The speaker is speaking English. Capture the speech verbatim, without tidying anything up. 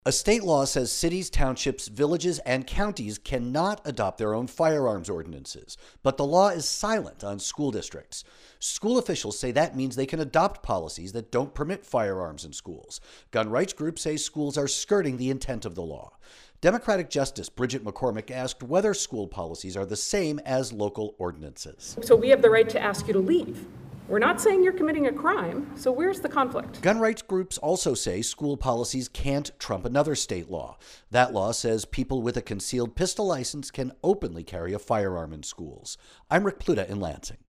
A state law says cities, townships, villages, and counties cannot adopt their own firearms ordinances, but the law is silent on school districts. School officials say that means they can adopt policies that don't permit firearms in schools. Gun rights groups say schools are skirting the intent of the law. Democratic Justice Bridget McCormick asked whether school policies are the same as local ordinances. So we have the right to ask you to leave. We're not saying you're committing a crime, so where's the conflict? Gun rights groups also say school policies can't trump another state law. That law says people with a concealed pistol license can openly carry a firearm in schools. I'm Rick Pluta in Lansing.